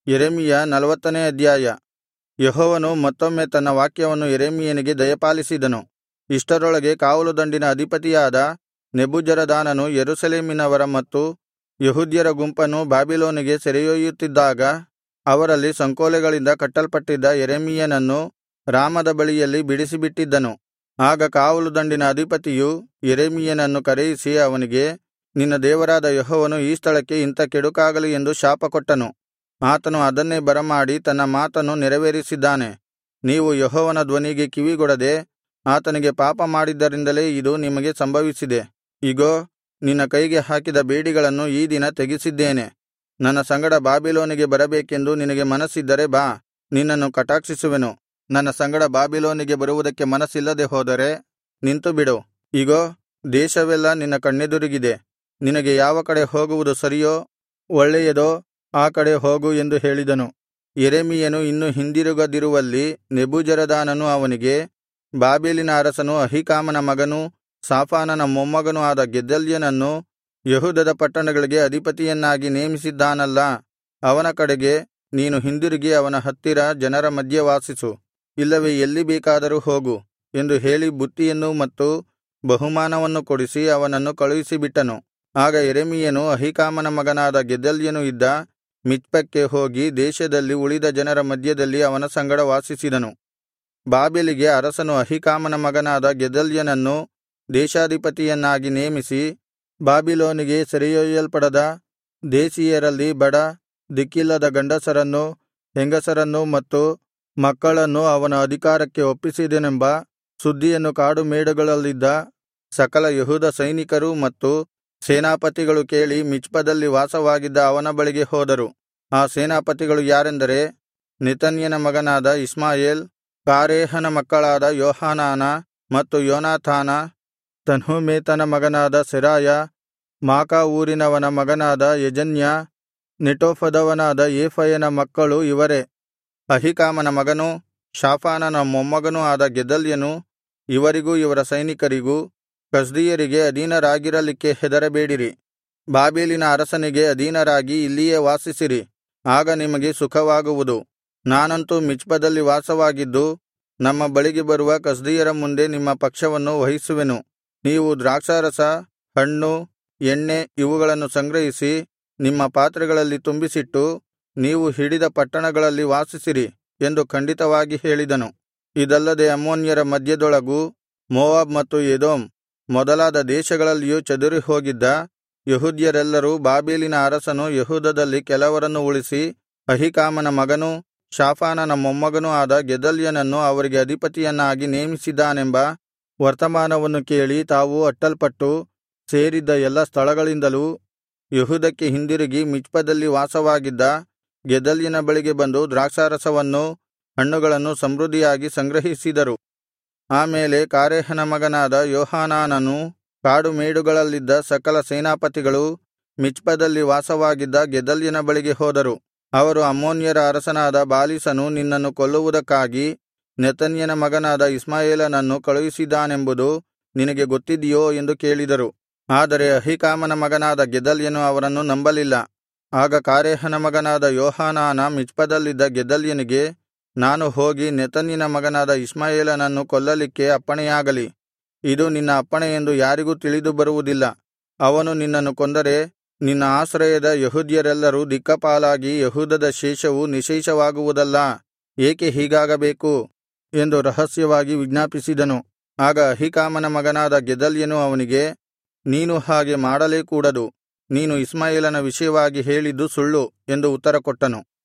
ಯೆರೆಮೀಯ 40ನೇ ಅಧ್ಯಾಯ. ಯೆಹೋವನು ಮತ್ತೊಮ್ಮೆ ತನ್ನ ವಾಕ್ಯವನ್ನು ಯೆರೆಮೀಯನಿಗೆ ದಯಪಾಲಿಸಿದನು. ಇಷ್ಟರೊಳಗೆ ಕಾವಲುದಂಡಿನ ಅಧಿಪತಿಯಾದ ನೆಬೂಜರದಾನನು ಯೆರೂಸಲೇಮಿನವರ ಮತ್ತು ಯೆಹೂದ್ಯರ ಗುಂಪನ್ನು ಬಾಬಿಲೋನಿಗೆ ಸೆರೆಯೊಯ್ಯುತ್ತಿದ್ದಾಗ, ಅವರಲ್ಲಿ ಸಂಕೋಲೆಗಳಿಂದ ಕಟ್ಟಲ್ಪಟ್ಟಿದ್ದ ಯೆರೆಮೀಯನನ್ನು ರಾಮದ ಬಳಿಯಲ್ಲಿ ಬಿಡಿಸಿಬಿಟ್ಟಿದ್ದನು. ಆಗ ಕಾವಲುದಂಡಿನ ಅಧಿಪತಿಯು ಯೆರೆಮೀಯನನ್ನು ಕರೆಯಿಸಿ ಅವನಿಗೆ, ನಿನ್ನ ದೇವರಾದ ಯೆಹೋವನು ಈ ಸ್ಥಳಕ್ಕೆ ಇಂಥ ಕೆಡುಕಾಗಲಿ ಎಂದು ಶಾಪಕೊಟ್ಟನು. ಆತನು ಅದನ್ನೇ ಬರಮಾಡಿ ತನ್ನ ಮಾತನ್ನು ನೆರವೇರಿಸಿದ್ದಾನೆ. ನೀವು ಯೆಹೋವನ ಧ್ವನಿಗೆ ಕಿವಿಗೊಡದೆ ಆತನಿಗೆ ಪಾಪ ಮಾಡಿದ್ದರಿಂದಲೇ ಇದು ನಿಮಗೆ ಸಂಭವಿಸಿದೆ. ಇಗೋ, ನಿನ್ನ ಕೈಗೆ ಹಾಕಿದ ಬೇಡಿಗಳನ್ನು ಈ ದಿನ ತೆಗೆಸಿದ್ದೇನೆ. ನನ್ನ ಸಂಗಡ ಬಾಬಿಲೋನಿಗೆ ಬರಬೇಕೆಂದು ನಿನಗೆ ಮನಸ್ಸಿದ್ದರೆ ಬಾ, ನಿನ್ನನ್ನು ಕಟಾಕ್ಷಿಸುವೆನು. ನನ್ನ ಸಂಗಡ ಬಾಬಿಲೋನಿಗೆ ಬರುವುದಕ್ಕೆ ಮನಸ್ಸಿಲ್ಲದೆ ಹೋದರೆ ನಿಂತುಬಿಡು. ಇಗೋ, ದೇಶವೆಲ್ಲಾ ನಿನ್ನ ಕಣ್ಣೆದುರಿಗಿದೆ. ನಿನಗೆ ಯಾವ ಕಡೆ ಹೋಗುವುದು ಸರಿಯೋ ಒಳ್ಳೆಯದೋ ಆ ಕಡೆ ಹೋಗು ಎಂದು ಹೇಳಿದನು. ಯೆರೆಮೀಯನು ಇನ್ನೂ ಹಿಂದಿರುಗದಿರುವಲ್ಲಿ ನೆಬೂಜರದಾನನು ಅವನಿಗೆ, ಬಾಬೆಲಿನ ಅರಸನು ಅಹೀಕಾಮನ ಮಗನೂ ಶಾಫಾನನ ಮೊಮ್ಮಗನೂ ಆದ ಗೆದಲ್ಯನನ್ನು ಯೆಹೂದದ ಪಟ್ಟಣಗಳಿಗೆ ಅಧಿಪತಿಯನ್ನಾಗಿ ನೇಮಿಸಿದ್ದಾನಲ್ಲಾ, ಅವನ ಕಡೆಗೆ ನೀನು ಹಿಂದಿರುಗಿ ಅವನ ಹತ್ತಿರ ಜನರ ಮಧ್ಯೆ ವಾಸಿಸು, ಇಲ್ಲವೇ ಎಲ್ಲಿ ಬೇಕಾದರೂ ಹೋಗು ಎಂದು ಹೇಳಿ ಬುತ್ತಿಯನ್ನೂ ಮತ್ತು ಬಹುಮಾನವನ್ನು ಕೊಡಿಸಿ ಅವನನ್ನು ಕಳುಹಿಸಿಬಿಟ್ಟನು. ಆಗ ಯೆರೆಮೀಯನು ಅಹೀಕಾಮನ ಮಗನಾದ ಗೆದಲ್ಯನು ಇದ್ದ ಮಿಚ್ಪಕ್ಕೆ ಹೋಗಿ ದೇಶದಲ್ಲಿ ಉಳಿದ ಜನರ ಮಧ್ಯದಲ್ಲಿ ಅವನ ಸಂಗಡ ವಾಸಿಸಿದನು. ಬಾಬೆಲಿಗೆ ಅರಸನು ಅಹೀಕಾಮನ ಮಗನಾದ ಗೆದಲ್ಯನನ್ನು ದೇಶಾಧಿಪತಿಯನ್ನಾಗಿ ನೇಮಿಸಿ, ಬಾಬಿಲೋನಿಗೆ ಸೆರೆಯೊಯ್ಯಲ್ಪಡದ ದೇಶೀಯರಲ್ಲಿ ಬಡ, ದಿಕ್ಕಿಲ್ಲದ ಗಂಡಸರನ್ನೂ ಹೆಂಗಸರನ್ನೂ ಮತ್ತು ಮಕ್ಕಳನ್ನು ಅವನ ಅಧಿಕಾರಕ್ಕೆ ಒಪ್ಪಿಸಿದನೆಂಬ ಸುದ್ದಿಯನ್ನು ಕಾಡುಮೇಡುಗಳಲ್ಲಿದ್ದ ಸಕಲ ಯೆಹೂದ ಸೈನಿಕರೂ ಮತ್ತು ಸೇನಾಪತಿಗಳು ಕೇಳಿ ಮಿಚ್ಪದಲ್ಲಿ ವಾಸವಾಗಿದ್ದ ಅವನ ಬಳಿಗೆ ಹೋದರು. ಆ ಸೇನಾಪತಿಗಳು ಯಾರೆಂದರೆ, ನೆತನ್ಯನ ಮಗನಾದ ಇಷ್ಮಾಯೇಲ್, ಕಾರೇಹನ ಮಕ್ಕಳಾದ ಯೋಹಾನಾನ ಮತ್ತು ಯೋನಾಥಾನ, ತನ್ಹುಮೆತನ ಮಗನಾದ ಸೆರಾಯ, ಮಾಕಾ ಊರಿನವನ ಮಗನಾದ ಯೆಜನ್ಯ, ನೆಟೋಫದವನಾದ ಏಫಯನ ಮಕ್ಕಳು ಇವರೇ. ಅಹೀಕಾಮನ ಮಗನೂ ಶಾಫಾನನ ಮೊಮ್ಮಗನೂ ಆದ ಗೆದಲ್ಯನು ಇವರಿಗೂ ಇವರ ಸೈನಿಕರಿಗೂ, ಕಸ್ದೀಯರಿಗೆ ಅಧೀನರಾಗಿರಲಿಕ್ಕೆ ಹೆದರಬೇಡಿರಿ. ಬಾಬೆಲಿನ ಅರಸನಿಗೆ ಅಧೀನರಾಗಿ ಇಲ್ಲಿಯೇ ವಾಸಿಸಿರಿ, ಆಗ ನಿಮಗೆ ಸುಖವಾಗುವುದು. ನಾನಂತೂ ಮಿಚ್ಪದಲ್ಲಿ ವಾಸವಾಗಿದ್ದು ನಮ್ಮ ಬಳಿಗೆ ಬರುವ ಕಸ್ದೀಯರ ಮುಂದೆ ನಿಮ್ಮ ಪಕ್ಷವನ್ನು ವಹಿಸುವೆನು. ನೀವು ದ್ರಾಕ್ಷಾರಸ, ಹಣ್ಣು, ಎಣ್ಣೆ ಇವುಗಳನ್ನು ಸಂಗ್ರಹಿಸಿ ನಿಮ್ಮ ಪಾತ್ರೆಗಳಲ್ಲಿ ತುಂಬಿಸಿಟ್ಟು ನೀವು ಹಿಡಿದ ಪಟ್ಟಣಗಳಲ್ಲಿ ವಾಸಿಸಿರಿ ಎಂದು ಖಂಡಿತವಾಗಿ ಹೇಳಿದನು. ಇದಲ್ಲದೆ ಅಮ್ಮೋನ್ಯರ ಮಧ್ಯದೊಳಗೂ ಮೋವಾಬ್ ಮತ್ತು ಎದೋಮ್ ಮೊದಲಾದ ದೇಶಗಳಲ್ಲಿಯೂ ಚದುರಿಹೋಗಿದ್ದ ಯೆಹೂದ್ಯರೆಲ್ಲರೂ ಬಾಬೆಲಿನ ಅರಸನು ಯೆಹೂದದಲ್ಲಿ ಕೆಲವರನ್ನು ಉಳಿಸಿ ಅಹೀಕಾಮನ ಮಗನೂ ಶಾಫಾನನ ಮೊಮ್ಮಗನೂ ಆದ ಗೆದಲ್ಯನನ್ನು ಅವರಿಗೆ ಅಧಿಪತಿಯನ್ನಾಗಿ ನೇಮಿಸಿದ್ದಾನೆಂಬ ವರ್ತಮಾನವನ್ನು ಕೇಳಿ ತಾವು ಅಟ್ಟಲ್ಪಟ್ಟು ಸೇರಿದ್ದ ಎಲ್ಲಾ ಸ್ಥಳಗಳಿಂದಲೂ ಯೆಹೂದಕ್ಕೆ ಹಿಂದಿರುಗಿ ಮಿಚ್ಪದಲ್ಲಿ ವಾಸವಾಗಿದ್ದ ಗೆದಲ್ಯನ ಬಳಿಗೆ ಬಂದು ದ್ರಾಕ್ಷಾರಸವನ್ನೂ ಹಣ್ಣುಗಳನ್ನು ಸಮೃದ್ಧಿಯಾಗಿ ಸಂಗ್ರಹಿಸಿದರು. ಆಮೇಲೆ ಕಾರೇಹನ ಮಗನಾದ ಯೋಹಾನಾನನೂ ಕಾಡುಮೇಡುಗಳಲ್ಲಿದ್ದ ಸಕಲ ಸೇನಾಪತಿಗಳೂ ಮಿಚ್ಪದಲ್ಲಿ ವಾಸವಾಗಿದ್ದ ಗೆದಲ್ಯನ ಬಳಿಗೆ ಹೋದರು. ಅವರು, ಅಮ್ಮೋನ್ಯರ ಅರಸನಾದ ಬಾಲೀಸನು ನಿನ್ನನ್ನು ಕೊಲ್ಲುವುದಕ್ಕಾಗಿ ನೆತನ್ಯನ ಮಗನಾದ ಇಷ್ಮಾಯೇಲನನ್ನು ಕಳುಹಿಸಿದ್ದಾನೆಂಬುದು ನಿನಗೆ ಗೊತ್ತಿದೆಯೋ ಎಂದು ಕೇಳಿದರು. ಆದರೆ ಅಹೀಕಾಮನ ಮಗನಾದ ಗೆದಲ್ಯನು ಅವರನ್ನು ನಂಬಲಿಲ್ಲ. ಆಗ ಕಾರೇಹನ ಮಗನಾದ ಯೋಹಾನಾನ ಮಿಚ್ಪದಲ್ಲಿದ್ದ ಗೆದಲ್ಯನಿಗೆ, ನಾನು ಹೋಗಿ ನೆತನ್ಯನ ಮಗನಾದ ಇಷ್ಮಾಯೇಲನನ್ನು ಕೊಲ್ಲಲಿಕ್ಕೆ ಅಪ್ಪಣೆಯಾಗಲಿ. ಇದು ನಿನ್ನ ಅಪ್ಪಣೆ ಎಂದು ಯಾರಿಗೂ ತಿಳಿದು ಬರುವುದಿಲ್ಲ. ಅವನು ನಿನ್ನನ್ನು ಕೊಂದರೆ ನಿನ್ನ ಆಶ್ರಯದ ಯೆಹೂದ್ಯರೆಲ್ಲರೂ ದಿಕ್ಕಾಪಾಲಾಗಿ ಯೆಹೂದದ ಶೇಷವು ನಿಶ್ಶೇಷವಾಗುವುದಲ್ಲಾ? ಏಕೆ ಹೀಗಾಗಬೇಕು ಎಂದು ರಹಸ್ಯವಾಗಿ ವಿಜ್ಞಾಪಿಸಿದನು. ಆಗ ಅಹೀಕಾಮನ ಮಗನಾದ ಗೆದಲ್ಯನು ಅವನಿಗೆ, ನೀನು ಹಾಗೆ ಮಾಡಲೇ ಕೂಡದು. ನೀನು ಇಷ್ಮಾಯೇಲನ ವಿಷಯವಾಗಿ ಹೇಳಿದ್ದು ಸುಳ್ಳು ಎಂದು ಉತ್ತರಕೊಟ್ಟನು.